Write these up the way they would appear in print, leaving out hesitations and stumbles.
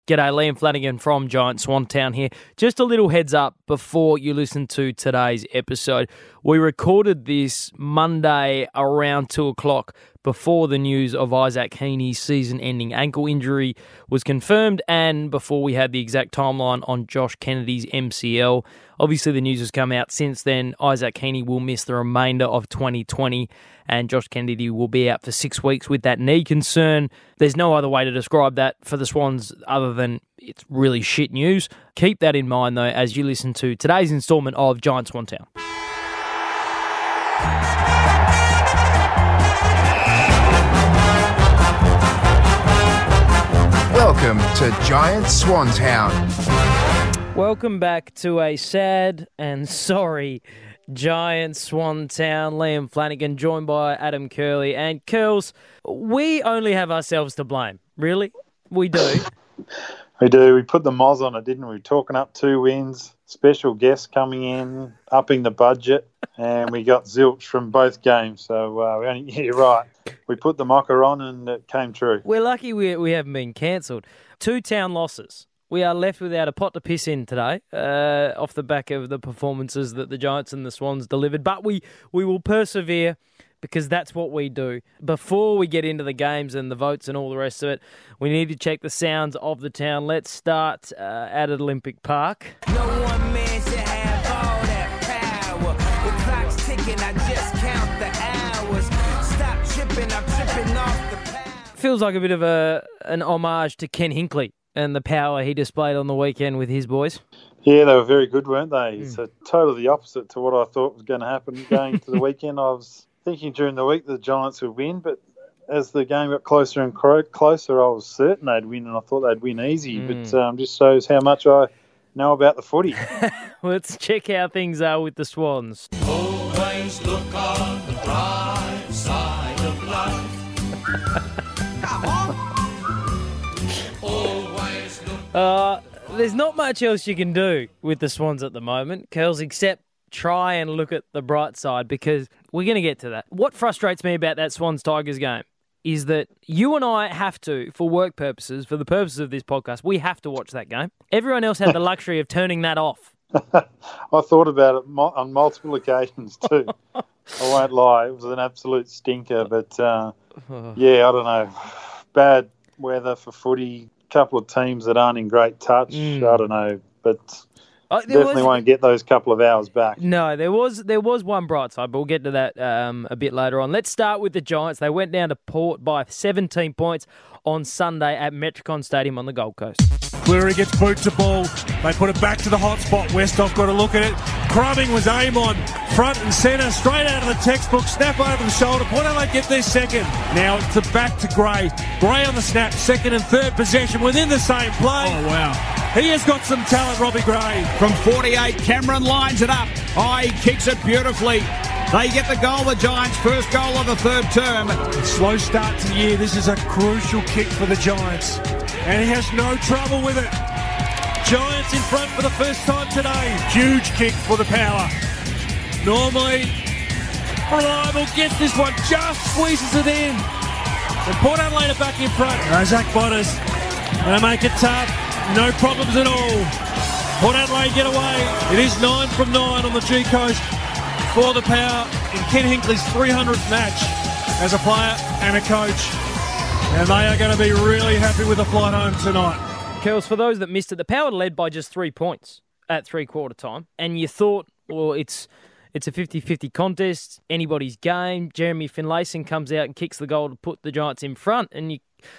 G'day, Liam Flanagan from Giant Swantown here. Just a little heads up before you listen to today's episode. We recorded this Monday around 2 o'clock before the news of Isaac Heaney's season-ending ankle injury was confirmed and before we had the exact timeline on Josh Kennedy's MCL. Obviously, the news has come out since then. Isaac Heaney will miss the remainder of 2020 and Josh Kennedy will be out for 6 weeks with that knee concern. There's no other way to describe that for the Swans other than it's really shit news. Keep that in mind, though, as you listen to today's instalment of Giant Swantown. Welcome to Giant Swantown. Welcome back to a sad and sorry Giant Swantown. Liam Flanagan, joined by Adam Curley. And Curls, we only have ourselves to blame. Really? We do. We do. We put the moz on it, didn't we? Talking up 2 wins, special guests coming in, upping the budget, and we got zilch from both games. So, you're right. We put the mocker on and it came true. We're lucky we haven't been cancelled. 2 town losses. We are left without a pot to piss in today off the back of the performances that the Giants and the Swans delivered. But we will persevere because that's what we do. Before we get into the games and the votes and all the rest of it, we need to check the sounds of the town. Let's start at Olympic Park. No one man should have all that power. The clock's ticking, I just count the hours. Stop tripping, I'm tripping off the power. Feels like a bit of an homage to Ken Hinkley and the power he displayed on the weekend with his boys. Yeah, they were very good, weren't they? It's totally the opposite to what I thought was going to happen going to the weekend. I was thinking during the week the Giants would win, but as the game got closer and closer, I was certain they'd win, and I thought they'd win easy. But just shows how much I know about the footy. Let's check how things are with the Swans. Always look on the bright side of life. Come on. Always look. There's not much else you can do with the Swans at the moment, Curls, except try and look at the bright side, because we're going to get to that. What frustrates me about that Swans-Tigers game is that you and I have to, for work purposes, for the purposes of this podcast, we have to watch that game. Everyone else had the luxury of turning that off. I thought about it on multiple occasions too. I won't lie, it was an absolute stinker. But, I don't know. Bad weather for footy, couple of teams that aren't in great touch. I don't know, but definitely won't get those couple of hours back. No, there was one bright side, but we'll get to that a bit later on. Let's start with the Giants. They went down to Port by 17 points on Sunday at Metricon Stadium on the Gold Coast. Cleary gets boot to ball. They put it back to the hot spot. Westhoff got a look at it. Crumming was aim on. Front and centre. Straight out of the textbook. Snap over the shoulder. Port Adelaide get their second. Now it's back to Gray. Gray on the snap. Second and third possession within the same play. Oh, wow. He has got some talent, Robbie Gray. From 48, Cameron lines it up. He kicks it beautifully. They get the goal, the Giants' first goal of the third term. Slow start to the year. This is a crucial kick for the Giants. And he has no trouble with it. Giants in front for the first time today. Huge kick for the power. Normally, reliable gets this one, just squeezes it in. And Port Adelaide are back in front. Zach Bottas, they make it tough. No problems at all. Port Adelaide get away. It is 9 from 9 on the G Coast for the power in Ken Hinkley's 300th match as a player and a coach. And they are going to be really happy with the flight home tonight. Curls, for those that missed it, the Power led by just 3 points at three-quarter time. And you thought, well, it's a 50-50 contest, anybody's game. Jeremy Finlayson comes out and kicks the goal to put the Giants in front. And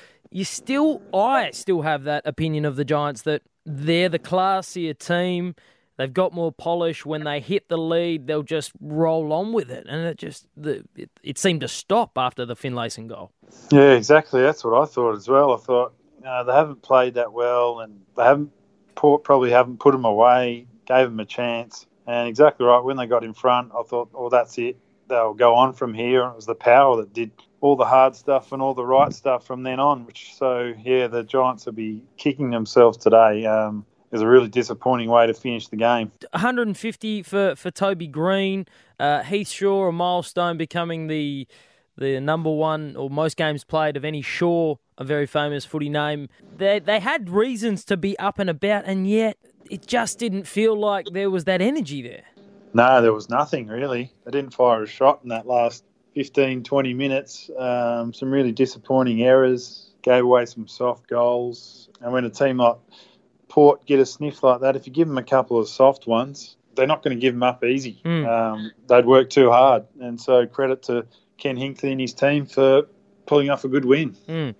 I still have that opinion of the Giants that they're the classier team. They've got more polish. When they hit the lead, they'll just roll on with it. And it seemed to stop after the Finlayson goal. Yeah, exactly. That's what I thought as well. I thought they haven't played that well, and Port probably haven't put them away, gave them a chance. And exactly right, when they got in front, I thought, oh, that's it. They'll go on from here. And it was the Power that did all the hard stuff and all the right stuff from then on. The Giants will be kicking themselves today. It was a really disappointing way to finish the game. 150 for Toby Green. Heath Shaw, a milestone, becoming the the number one or most games played of any Shaw, a very famous footy name. They had reasons to be up and about, and yet it just didn't feel like there was that energy there. No, there was nothing really. They didn't fire a shot in that last 15, 20 minutes. Some really disappointing errors, gave away some soft goals. And when a team like Port get a sniff like that, if you give them a couple of soft ones, they're not going to give them up easy. They'd work too hard. And so credit to Ken Hinckley and his team for pulling off a good win.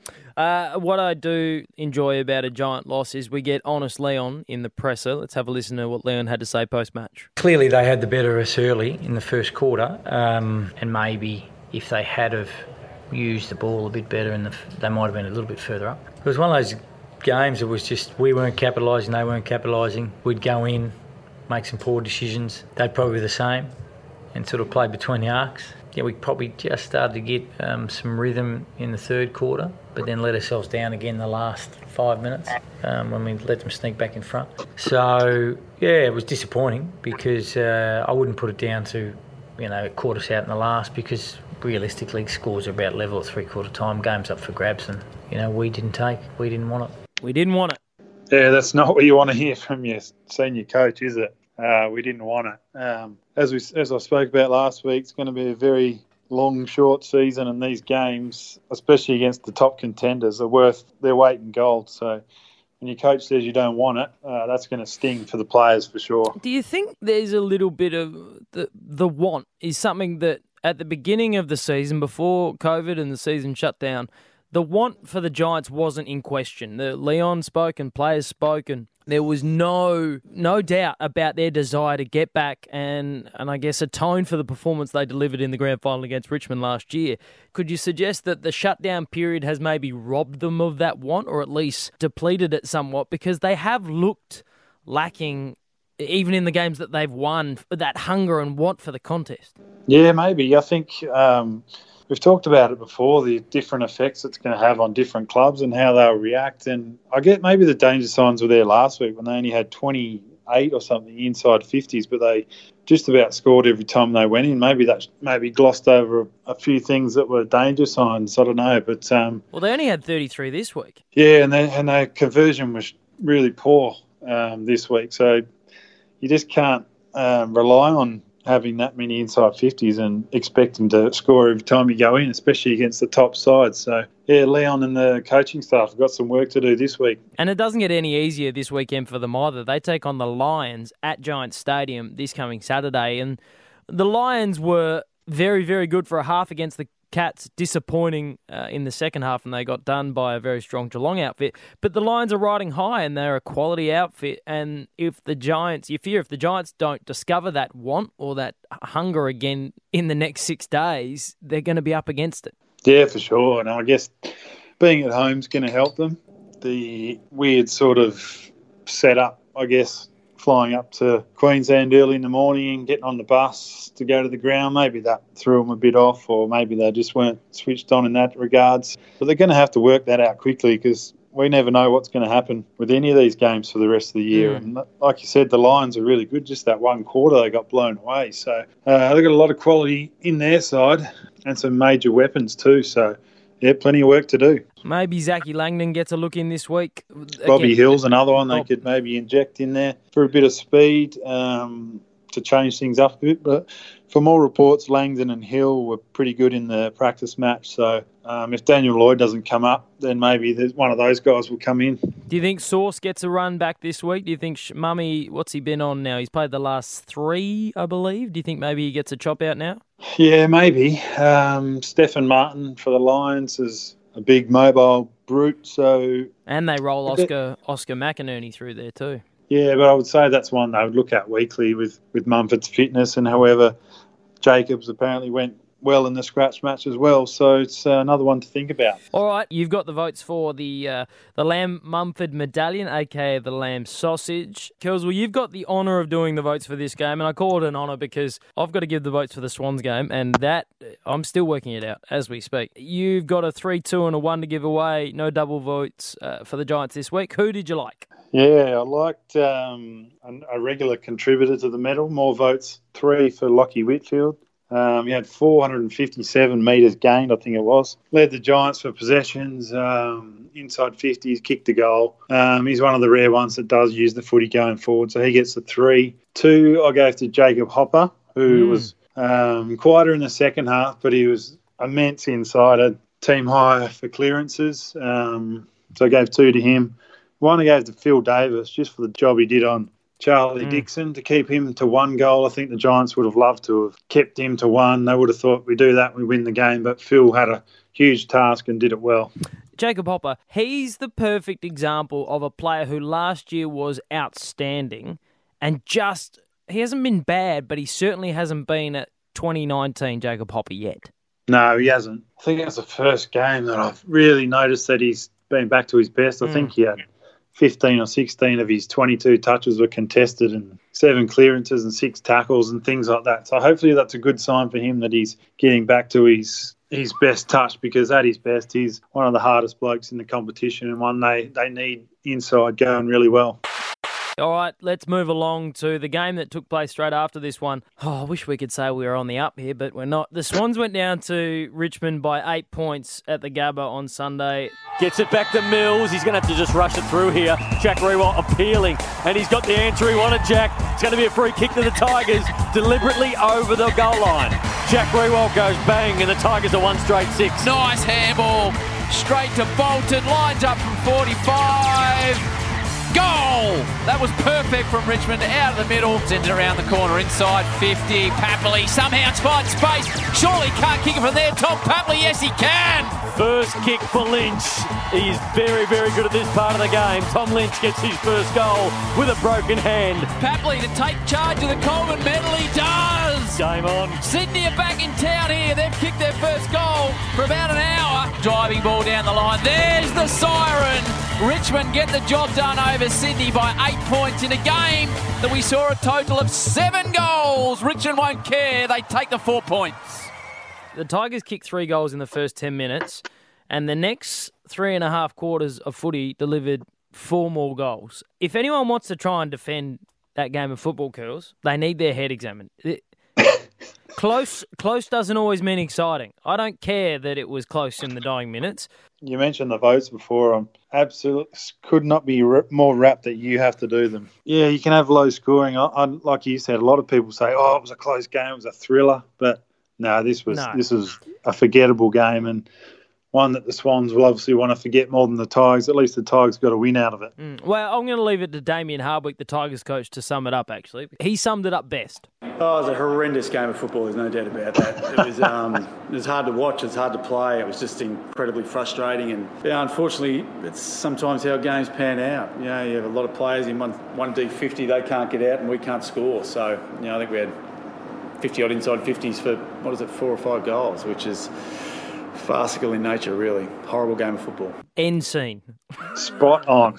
What I do enjoy about a Giant loss is we get honest Leon in the presser. Let's have a listen to what Leon had to say post-match. Clearly they had the better of us early in the first quarter, and maybe if they had have used the ball a bit better, they might have been a little bit further up. It was one of those games that was just we weren't capitalising, they weren't capitalising. We'd go in, make some poor decisions. They'd probably be the same and sort of play between the arcs. Yeah, we probably just started to get some rhythm in the third quarter, but then let ourselves down again the last 5 minutes when we let them sneak back in front. So, yeah, it was disappointing because I wouldn't put it down to, it caught us out in the last because realistically scores are about level at three-quarter time, game's up for grabs and, we didn't want it. We didn't want it. Yeah, that's not what you want to hear from your senior coach, is it? We didn't want it. As I spoke about last week, it's going to be a very long, short season, and these games, especially against the top contenders, are worth their weight in gold. So when your coach says you don't want it, that's going to sting for the players for sure. Do you think there's a little bit of the want is something that at the beginning of the season, before COVID and the season shut down, the want for the Giants wasn't in question. The Leon spoke and players spoke, and there was no doubt about their desire to get back and I guess atone for the performance they delivered in the grand final against Richmond last year. Could you suggest that the shutdown period has maybe robbed them of that want or at least depleted it somewhat because they have looked lacking even in the games that they've won, that hunger and want for the contest? Yeah, maybe. I think we've talked about it before, the different effects it's going to have on different clubs and how they'll react. And I get maybe the danger signs were there last week when they only had 28 or something inside 50s, but they just about scored every time they went in. Maybe that glossed over a few things that were danger signs. I don't know. But well, they only had 33 this week. Yeah, and their conversion was really poor this week. So you just can't rely on having that many inside 50s and expecting to score every time you go in, especially against the top sides. So, yeah, Leon and the coaching staff have got some work to do this week. And it doesn't get any easier this weekend for them either. They take on the Lions at Giants Stadium this coming Saturday. And the Lions were very, very good for a half against the Cats, disappointing in the second half, and they got done by a very strong Geelong outfit. But the Lions are riding high, and they're a quality outfit. And you fear if the Giants don't discover that want or that hunger again in the next 6 days, they're going to be up against it. Yeah, for sure. And I guess being at home is going to help them. The weird sort of setup, I guess, flying up to Queensland early in the morning and getting on the bus to go to the ground, maybe that threw them a bit off, or maybe they just weren't switched on in that regards. But they're going to have to work that out quickly because we never know what's going to happen with any of these games for the rest of the year. And like you said, the Lions are really good. Just that one quarter, they got blown away. So they've got a lot of quality in their side and some major weapons too. So, yeah, plenty of work to do. Maybe Zachy Langdon gets a look in this week. Bobby Hill's another one they could maybe inject in there for a bit of speed to change things up a bit. But from all reports, Langdon and Hill were pretty good in the practice match. So if Daniel Lloyd doesn't come up, then maybe one of those guys will come in. Do you think Sauce gets a run back this week? Do you think Mummy, what's he been on now? He's played the last 3, I believe. Do you think maybe he gets a chop out now? Yeah, maybe. Stephen Martin for the Lions is a big mobile brute. And they roll Oscar McInerney through there too. Yeah, but I would say that's one they would look at weekly with Mumford's fitness, and however Jacobs apparently went well in the scratch match as well. So it's another one to think about. All right, you've got the votes for the Lamb Mumford Medallion, aka the Lamb Sausage. Kelswell, you've got the honour of doing the votes for this game, and I call it an honour because I've got to give the votes for the Swans game, and that I'm still working it out as we speak. You've got a 3, 2 and a 1 to give away. No double votes for the Giants this week. Who did you like? Yeah, I liked a regular contributor to the medal. More votes, 3 for Lockie Whitfield. He had 457 metres gained, I think it was. Led the Giants for possessions, inside 50s, kicked a goal. He's one of the rare ones that does use the footy going forward, so he gets the 3. 2, I gave to Jacob Hopper, who was quieter in the second half, but he was immense inside, a team high for clearances. So I gave 2 to him. 1 I gave to Phil Davis, just for the job he did on Charlie Dixon, to keep him to 1 goal. I think the Giants would have loved to have kept him to 1. They would have thought we do that, we win the game, but Phil had a huge task and did it well. Jacob Hopper, he's the perfect example of a player who last year was outstanding and he hasn't been bad, but he certainly hasn't been at 2019 Jacob Hopper yet. No, he hasn't. I think that's the first game that I've really noticed that he's been back to his best. I think he had 15 or 16 of his 22 touches were contested and 7 clearances and 6 tackles and things like that. So hopefully that's a good sign for him that he's getting back to his best touch, because at his best he's one of the hardest blokes in the competition and one they need inside going really well. All right, let's move along to the game that took place straight after this one. Oh, I wish we could say we were on the up here, but we're not. The Swans went down to Richmond by 8 points at the Gabba on Sunday. Gets it back to Mills. He's going to have to just rush it through here. Jack Riewoldt appealing, and he's got the answer he wanted, Jack. It's going to be a free kick to the Tigers, deliberately over the goal line. Jack Riewoldt goes bang, and the Tigers are 1 straight 6. Nice handball. Straight to Bolton. Lines up from 45. Goal! That was perfect from Richmond, out of the middle. Sends it around the corner, inside 50. Papley somehow finds space. Surely can't kick it from there. Tom Papley, yes he can! First kick for Lynch. He's very, very good at this part of the game. Tom Lynch gets his first goal with a broken hand. Papley to take charge of the Coleman medal. He does! Game on. Sydney are back in town here. They've kicked their first goal for about an hour. Driving ball down the line. There's the siren. Richmond get the job done over Sydney by 8 points in a game that we saw a total of 7 goals. Richmond won't care. They take the 4 points. The Tigers kicked 3 goals in the first 10 minutes, and the next 3.5 quarters of footy delivered 4 more goals. If anyone wants to try and defend that game of football, Curls, they need their head examined. Close doesn't always mean exciting. I don't care that it was close in the dying minutes. You mentioned the votes before. I'm absolutely could not be more rapt that you have to do them. Yeah, you can have low scoring. Like you said, a lot of people say, "Oh, it was a close game. It was a thriller." But no, this was a forgettable game, and one that the Swans will obviously want to forget more than the Tigers. At least the Tigers got a win out of it. Well, I'm going to leave it to Damien Hardwick, the Tigers coach, to sum it up, actually. He summed it up best. Oh, it was a horrendous game of football, there's no doubt about that. It was hard to watch, it's hard to play. It was just incredibly frustrating. And unfortunately, it's sometimes how games pan out. You know, you have a lot of players in one D50, they can't get out and we can't score. So, I think we had 50-odd inside 50s for, 4 or 5 goals, which is farcical in nature, really. Horrible game of football. End scene. Spot on.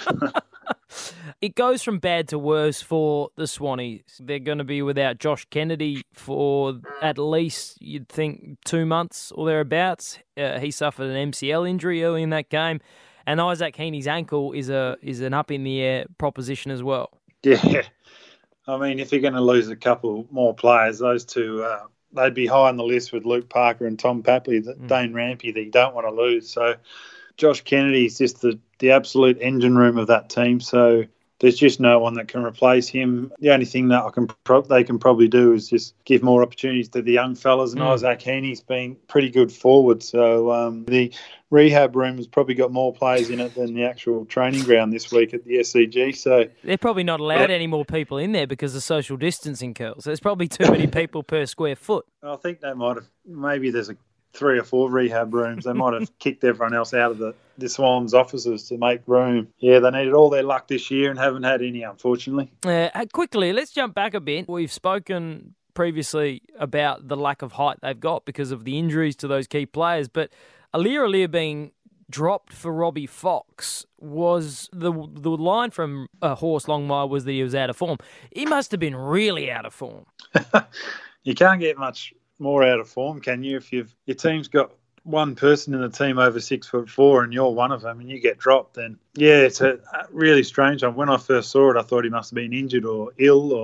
It goes from bad to worse for the Swannies. They're going to be without Josh Kennedy for at least, you'd think, 2 months or thereabouts. He suffered an MCL injury early in that game. And Isaac Heaney's ankle is an up-in-the-air proposition as well. Yeah. I mean, if you're going to lose a couple more players, those two, they'd be high on the list with Luke Parker and Tom Papley, Dane Rampy, that you don't want to lose. So Josh Kennedy is just the absolute engine room of that team. So there's just no one that can replace him. The only thing that they can probably do is just give more opportunities to the young fellas. And Isaac Heaney's been pretty good forward. So the rehab room has probably got more players in it than the actual training ground this week at the SCG. So they're probably not allowed any more people in there because of social distancing, Curls. There's probably too many people per square foot. I think they might have. Maybe there's 3 or 4 rehab rooms. They might have kicked everyone else out of the Swans offices to make room. Yeah, they needed all their luck this year and haven't had any, unfortunately. Quickly, let's jump back a bit. We've spoken previously about the lack of height they've got because of the injuries to those key players, but Aliir being dropped for Robbie Fox was the line from Horse Longmire was that he was out of form. He must have been really out of form. You can't get much more out of form, can you? If your team's got one person in the team over 6'4" and you're one of them and you get dropped, then yeah, it's a really strange one. When I first saw it, I thought he must have been injured or ill or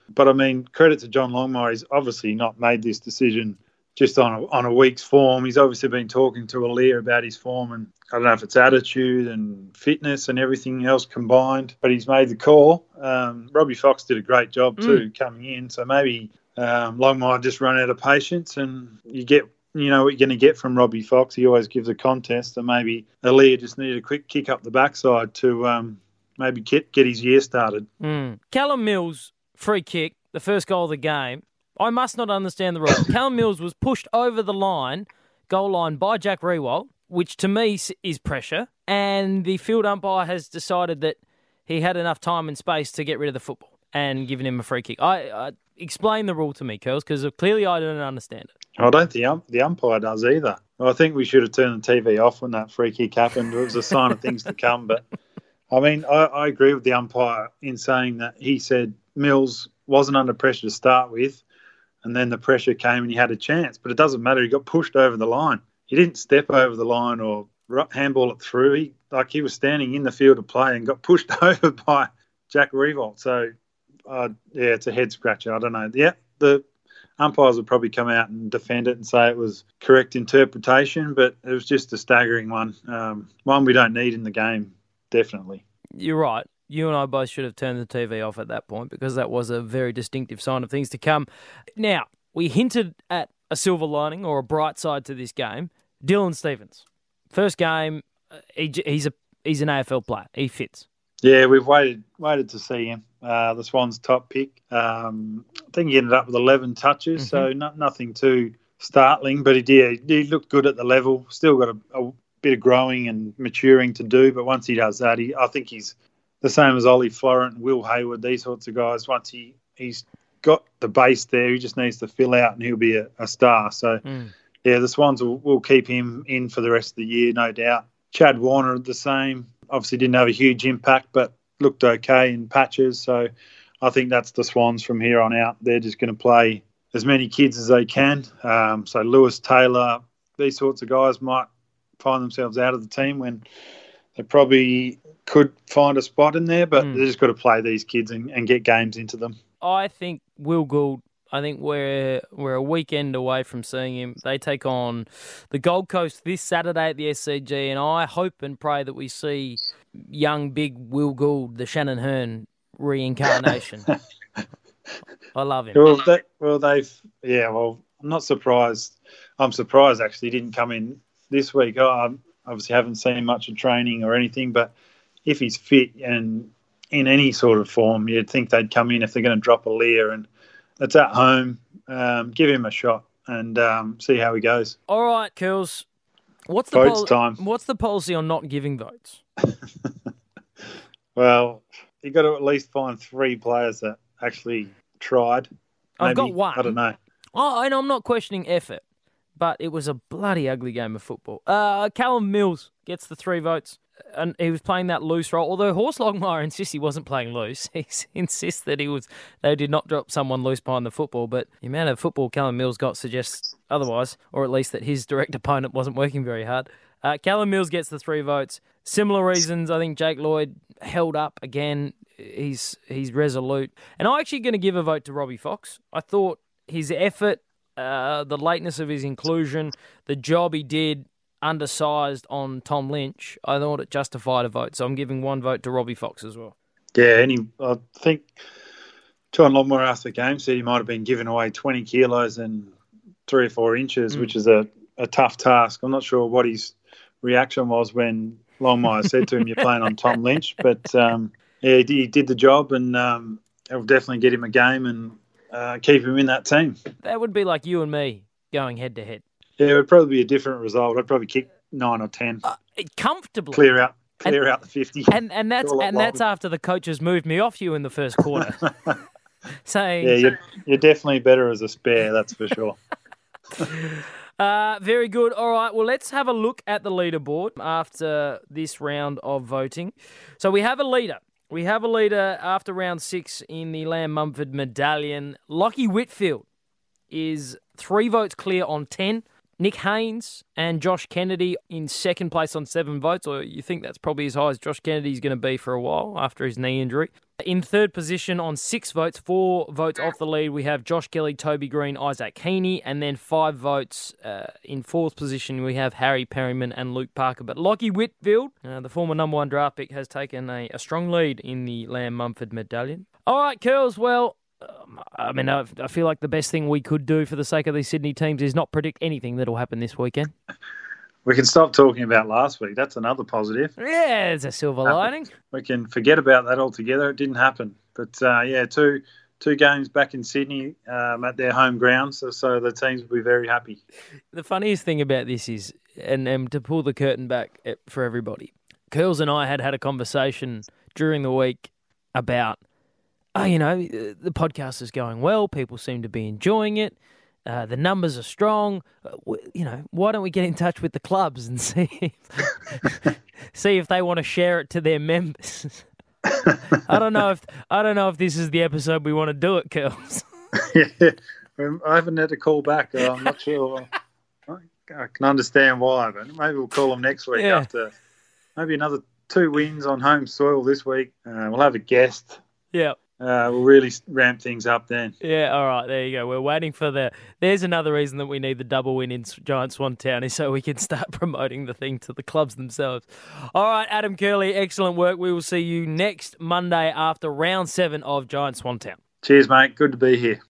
But, I mean, credit to John Longmire. He's obviously not made this decision just on a week's form. He's obviously been talking to Aaliyah about his form, and I don't know if it's attitude and fitness and everything else combined, but he's made the call. Robbie Fox did a great job too coming in, so maybe Longmire just run out of patience, and you get what you're going to get from Robbie Fox. He always gives a contest, and maybe Aaliyah just needed a quick kick up the backside to maybe get his year started. Callum Mills, free kick, the first goal of the game. I must not understand the rule. Callum Mills was pushed over the goal line by Jack Riewoldt, which to me is pressure, and the field umpire has decided that he had enough time and space to get rid of the football and given him a free kick. I explain the rule to me, Curls, because clearly I don't understand it. I don't think the umpire does either. I think we should have turned the TV off when that free kick happened. It was a sign of things to come. But, I mean, I agree with the umpire in saying that he said Mills wasn't under pressure to start with, and then the pressure came and he had a chance. But it doesn't matter. He got pushed over the line. He didn't step over the line or handball it through. He was standing in the field of play and got pushed over by Jack Riewoldt. So, it's a head scratcher. I don't know. Yeah, the umpires will probably come out and defend it and say it was correct interpretation, but it was just a staggering one. One we don't need in the game, definitely. You're right. You and I both should have turned the TV off at that point because that was a very distinctive sign of things to come. Now, we hinted at a silver lining or a bright side to this game. Dylan Stephens. First game, he's an AFL player. He fits. Yeah, we've waited to see him. The Swans' top pick. I think he ended up with 11 touches, so nothing too startling. But he looked good at the level. Still got a bit of growing and maturing to do. But once he does that, I think he's the same as Ollie Florent and Will Hayward, these sorts of guys. Once he's got the base there, he just needs to fill out and he'll be a star. So, the Swans will keep him in for the rest of the year, no doubt. Chad Warner, the same. Obviously didn't have a huge impact, but looked okay in patches. So I think that's the Swans from here on out. They're just going to play as many kids as they can. So Lewis Taylor, these sorts of guys might find themselves out of the team when they probably could find a spot in there, but they've just got to play these kids and get games into them. I think Will Gould, I think we're a weekend away from seeing him. They take on the Gold Coast this Saturday at the SCG, and I hope and pray that we see young, big Will Gould, the Shannon Hearn reincarnation. I love him. I'm not surprised. I'm surprised, actually, he didn't come in this week. I obviously haven't seen much of training or anything, but if he's fit and in any sort of form, you'd think they'd come in if they're going to drop a Lear, and it's at home. Give him a shot and see how he goes. All right, Curls. What's the policy on not giving votes? Well, you got to at least find 3 players that actually tried. I've got one. I don't know. Oh, and I'm not questioning effort, but it was a bloody ugly game of football. Callum Mills gets the 3 votes, and he was playing that loose role. Although Horst Longmire insists he wasn't playing loose. He insists that they did not drop someone loose behind the football, but the amount of football Callum Mills got suggests otherwise, or at least that his direct opponent wasn't working very hard. Callum Mills gets the 3 votes. Similar reasons. I think Jake Lloyd held up again. He's resolute. And I'm actually going to give a vote to Robbie Fox. I thought his effort, the lateness of his inclusion, the job he did undersized on Tom Lynch, I thought it justified a vote. So I'm giving 1 vote to Robbie Fox as well. Yeah, I think John Longmire after the game said he might have been giving away 20 kilos and 3 or 4 inches, which is a tough task. I'm not sure what his reaction was when Longmire said to him, "You're playing on Tom Lynch," but he did the job, and it'll definitely get him a game and keep him in that team. That would be like you and me going head to head. Yeah, it would probably be a different result. I'd probably kick 9 or 10 comfortably, clear out the 50, and that's after the coaches moved me off you in the first quarter. Saying, you're definitely better as a spare, that's for sure. Very good. All right, well, let's have a look at the leaderboard after this round of voting. So we have a leader. We have a leader after round 6 in the Lamb Mumford Medallion. Lockie Whitfield is 3 votes clear on 10. Nick Haynes and Josh Kennedy in second place on 7 votes, or you think that's probably as high as Josh Kennedy's going to be for a while after his knee injury. In third position on 6 votes, 4 votes off the lead, we have Josh Kelly, Toby Green, Isaac Heaney, and then 5 votes in fourth position, we have Harry Perryman and Luke Parker. But Lockie Whitfield, the former number 1 draft pick, has taken a strong lead in the Lamb Mumford medallion. All right, Curls, well, I feel like the best thing we could do for the sake of these Sydney teams is not predict anything that'll happen this weekend. We can stop talking about last week. That's another positive. Yeah, it's a silver lining. We can forget about that altogether. It didn't happen. But, two games back in Sydney at their home grounds, so the teams will be very happy. The funniest thing about this is, and to pull the curtain back for everybody, Curls and I had a conversation during the week about, the podcast is going well. People seem to be enjoying it. The numbers are strong. Why don't we get in touch with the clubs and see if they want to share it to their members? I don't know if this is the episode we want to do it, Curls. Yeah, I haven't had a call back. I'm not sure. I can understand why, but maybe we'll call them next week after maybe another 2 wins on home soil this week. We'll have a guest. Yeah. We'll really ramp things up then. Yeah, all right, there you go. We're waiting for there's another reason that we need the double win in Giant Swan Town is so we can start promoting the thing to the clubs themselves. All right, Adam Curley, excellent work. We will see you next Monday after round 7 of Giant Swan Town. Cheers, mate. Good to be here.